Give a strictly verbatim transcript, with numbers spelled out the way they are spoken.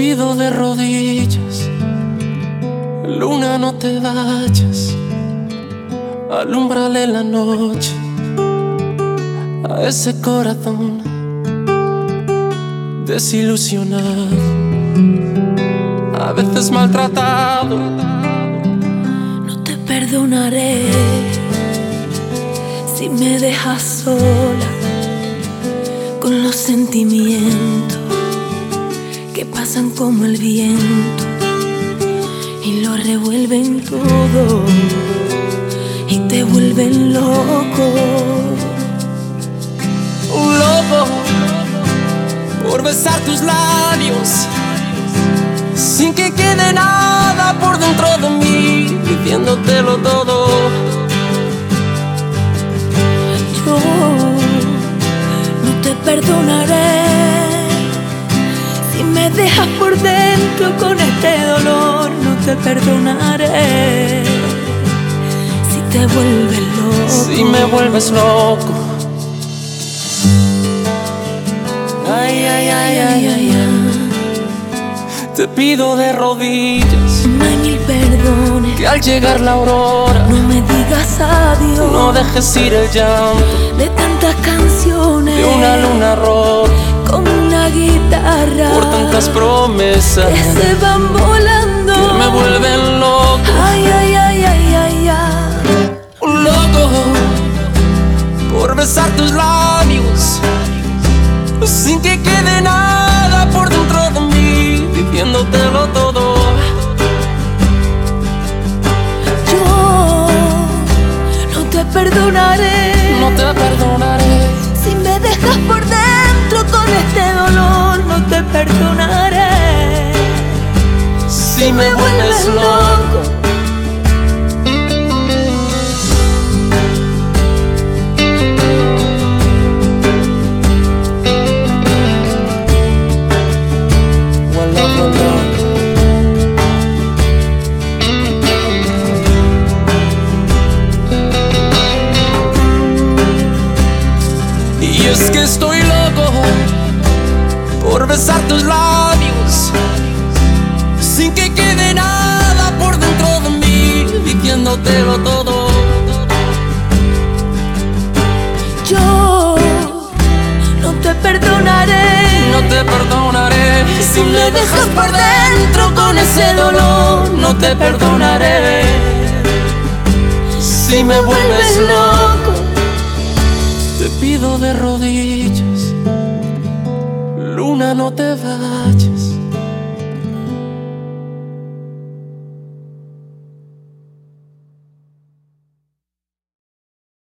pido de rodillas, luna, no te vayas, alúmbrale la noche a ese corazón desilusionado, a veces maltratado. No te perdonaré si me dejas sola con los sentimientos que pasan como el viento y lo revuelven todo y te vuelven loco. Un loco por besar tus labios sin que quede nada por dentro de mí, pidiéndotelo todo. Yo no te perdonaré si me dejas por dentro con este dolor. No te perdonaré si te vuelves loco. Si me vuelves loco. Ay, ay, ay, ay, ay, ay. Te pido de rodillas, no hay mil perdones, que al llegar la aurora no me digas adiós. No dejes ir el llanto de tantas canciones, de una luna rota con una guitarra, por tantas promesas que se van volando, que me vuelven loco. Ay, ay, ay, ay, ay, ay. Un loco por besar tus labios sin que quede nada por dentro de mí, diciéndotelo todo. Yo no te perdonaré, no te perdonaré si me dejas por dentro con este dolor. No te perdonaré si, si me, me vuelves loco, loco. Y es que estoy loco por besar tus labios sin que quede nada por dentro de mí, diciéndotelo todo. Yo no te perdonaré, no te perdonaré si me dejas por dentro con ese dolor. No te perdonaré si me vuelves loco. Te pido de rodillas, luna, no te vayas,